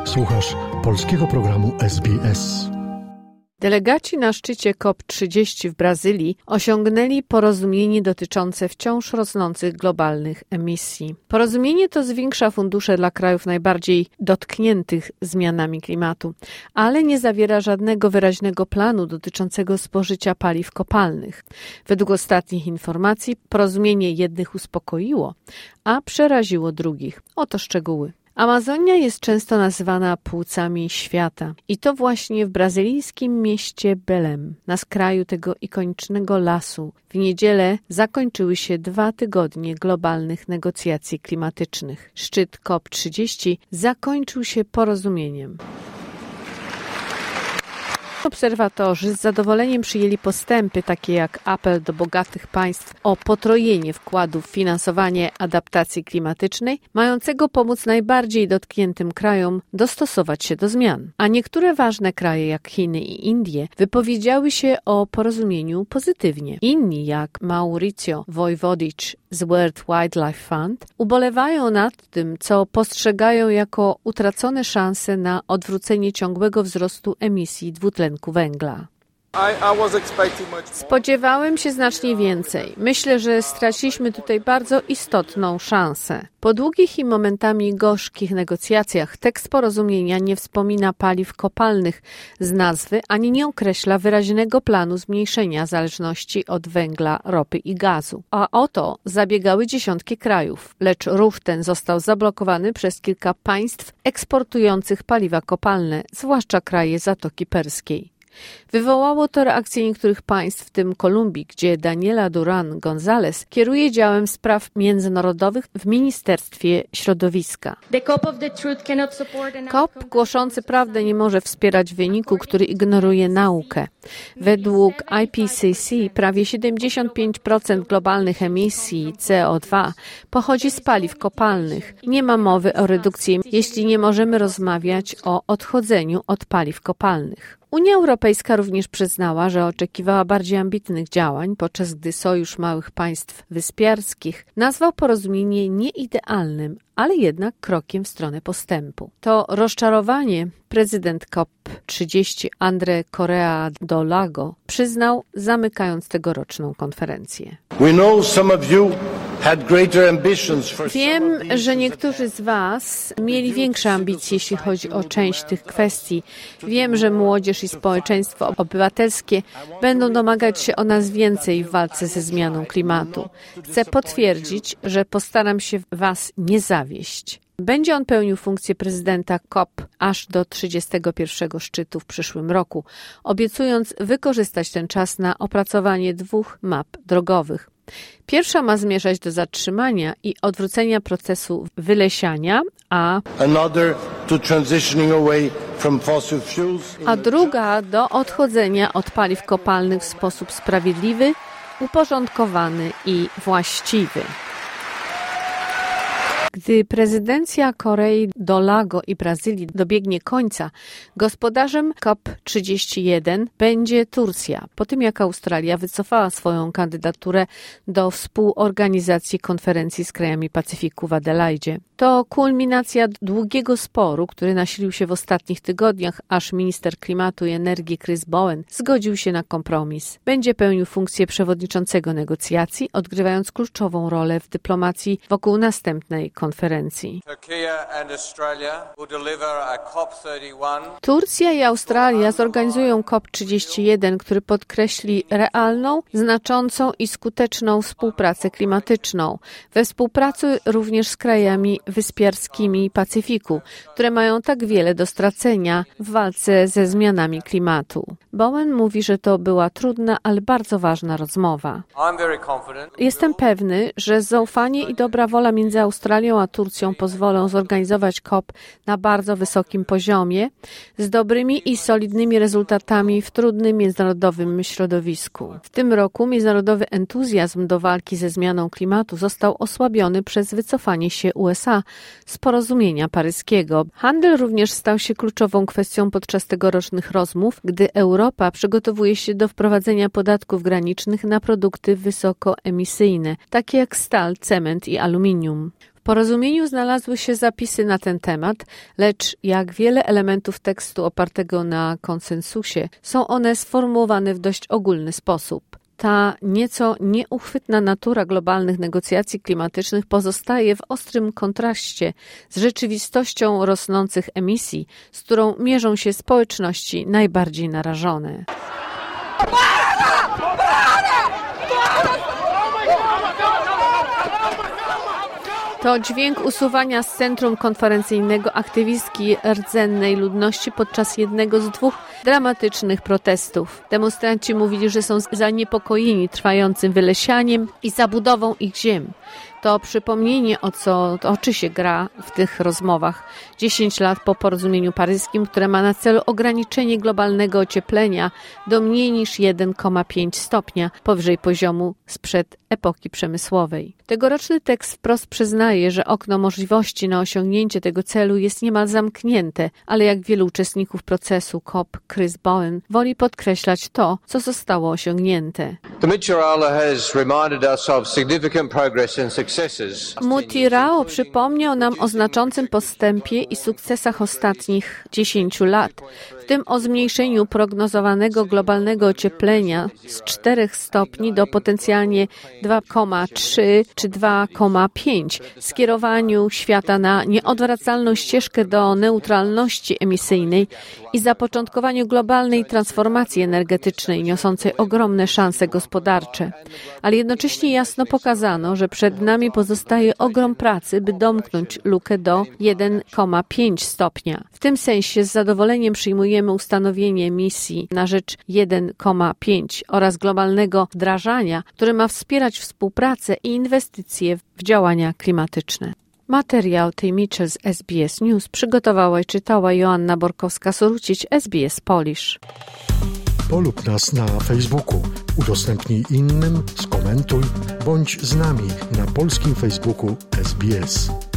Słuchasz polskiego programu SBS. Delegaci na szczycie COP30 w Brazylii osiągnęli porozumienie dotyczące wciąż rosnących globalnych emisji. Porozumienie to zwiększa fundusze dla krajów najbardziej dotkniętych zmianami klimatu, ale nie zawiera żadnego wyraźnego planu dotyczącego spożycia paliw kopalnych. Według ostatnich informacji porozumienie jednych uspokoiło, a przeraziło drugich. Oto szczegóły. Amazonia jest często nazywana płucami świata i to właśnie w brazylijskim mieście Belém, na skraju tego ikonicznego lasu, w niedzielę zakończyły się 2 tygodnie globalnych negocjacji klimatycznych. Szczyt COP30 zakończył się porozumieniem. Obserwatorzy z zadowoleniem przyjęli postępy, takie jak apel do bogatych państw o potrojenie wkładów w finansowanie adaptacji klimatycznej, mającego pomóc najbardziej dotkniętym krajom dostosować się do zmian. A niektóre ważne kraje, jak Chiny i Indie, wypowiedziały się o porozumieniu pozytywnie. Inni, jak Mauricio Wojwodic z World Wildlife Fund, ubolewają nad tym, co postrzegają jako utracone szanse na odwrócenie ciągłego wzrostu emisji dwutlenku węgla. Spodziewałem się znacznie więcej. Myślę, że straciliśmy tutaj bardzo istotną szansę. Po długich i momentami gorzkich negocjacjach tekst porozumienia nie wspomina paliw kopalnych z nazwy, ani nie określa wyraźnego planu zmniejszenia zależności od węgla, ropy i gazu. A o to zabiegały dziesiątki krajów, lecz ruch ten został zablokowany przez kilka państw eksportujących paliwa kopalne, zwłaszcza kraje Zatoki Perskiej. Wywołało to reakcję niektórych państw, w tym Kolumbii, gdzie Daniela Duran González kieruje działem spraw międzynarodowych w Ministerstwie Środowiska. COP głoszący prawdę nie może wspierać wyniku, który ignoruje naukę. Według IPCC prawie 75% globalnych emisji CO2 pochodzi z paliw kopalnych. Nie ma mowy o redukcji, jeśli nie możemy rozmawiać o odchodzeniu od paliw kopalnych. Unia Europejska również przyznała, że oczekiwała bardziej ambitnych działań, podczas gdy Sojusz Małych Państw Wyspiarskich nazwał porozumienie nieidealnym, ale jednak krokiem w stronę postępu. To rozczarowanie prezydent COP30 André Correa do Lago przyznał, zamykając tegoroczną konferencję. Wiem, że niektórzy z Was mieli większe ambicje, jeśli chodzi o część tych kwestii. Wiem, że młodzież i społeczeństwo obywatelskie będą domagać się o nas więcej w walce ze zmianą klimatu. Chcę potwierdzić, że postaram się Was nie zawieść. Będzie on pełnił funkcję prezydenta COP aż do 31. szczytu w przyszłym roku, obiecując wykorzystać ten czas na opracowanie 2 map drogowych. Pierwsza ma zmierzać do zatrzymania i odwrócenia procesu wylesiania, a druga do odchodzenia od paliw kopalnych w sposób sprawiedliwy, uporządkowany i właściwy. Gdy prezydencja Korei do Lago i Brazylii dobiegnie końca, gospodarzem COP31 będzie Turcja, po tym jak Australia wycofała swoją kandydaturę do współorganizacji konferencji z krajami Pacyfiku w Adelaidzie. To kulminacja długiego sporu, który nasilił się w ostatnich tygodniach, aż minister klimatu i energii Chris Bowen zgodził się na kompromis. Będzie pełnił funkcję przewodniczącego negocjacji, odgrywając kluczową rolę w dyplomacji wokół następnej konferencji. Turcja i Australia zorganizują COP31, który podkreśli realną, znaczącą i skuteczną współpracę klimatyczną, we współpracy również z krajami wyspiarskimi Pacyfiku, które mają tak wiele do stracenia w walce ze zmianami klimatu. Bowen mówi, że to była trudna, ale bardzo ważna rozmowa. Jestem pewny, że zaufanie i dobra wola między Australią a Turcją pozwolą zorganizować COP na bardzo wysokim poziomie, z dobrymi i solidnymi rezultatami w trudnym międzynarodowym środowisku. W tym roku międzynarodowy entuzjazm do walki ze zmianą klimatu został osłabiony przez wycofanie się USA z porozumienia paryskiego. Handel również stał się kluczową kwestią podczas tegorocznych rozmów, gdy Europa przygotowuje się do wprowadzenia podatków granicznych na produkty wysokoemisyjne, takie jak stal, cement i aluminium. W porozumieniu znalazły się zapisy na ten temat, lecz jak wiele elementów tekstu opartego na konsensusie, są one sformułowane w dość ogólny sposób. Ta nieco nieuchwytna natura globalnych negocjacji klimatycznych pozostaje w ostrym kontraście z rzeczywistością rosnących emisji, z którą mierzą się społeczności najbardziej narażone. To dźwięk usuwania z centrum konferencyjnego aktywistki rdzennej ludności podczas jednego z 2 dramatycznych protestów. Demonstranci mówili, że są zaniepokojeni trwającym wylesianiem i zabudową ich ziem. To przypomnienie, o co toczy się gra w tych rozmowach 10 lat po porozumieniu paryskim, które ma na celu ograniczenie globalnego ocieplenia do mniej niż 1,5 stopnia powyżej poziomu sprzed epoki przemysłowej. Tegoroczny tekst wprost przyznaje, że okno możliwości na osiągnięcie tego celu jest niemal zamknięte, ale jak wielu uczestników procesu COP, Chris Bowen woli podkreślać to, co zostało osiągnięte. Mutirao przypomniał nam o znaczącym postępie i sukcesach ostatnich 10 lat, w tym o zmniejszeniu prognozowanego globalnego ocieplenia z 4 stopni do potencjalnie 2,3 czy 2,5, skierowaniu świata na nieodwracalną ścieżkę do neutralności emisyjnej i zapoczątkowaniu globalnej transformacji energetycznej niosącej ogromne szanse gospodarcze. Ale jednocześnie jasno pokazano, że przed nami pozostaje ogrom pracy, by domknąć lukę do 1,5 stopnia. W tym sensie z zadowoleniem przyjmujemy ustanowienie misji na rzecz 1,5 oraz globalnego wdrażania, które ma wspierać współpracę i inwestycje w działania klimatyczne. Materiał tej Mitchell z SBS News przygotowała i czytała Joanna Borkowska-Sorucić, SBS Polish. Polub nas na Facebooku, udostępnij innym, skomentuj, bądź z nami na polskim Facebooku SBS.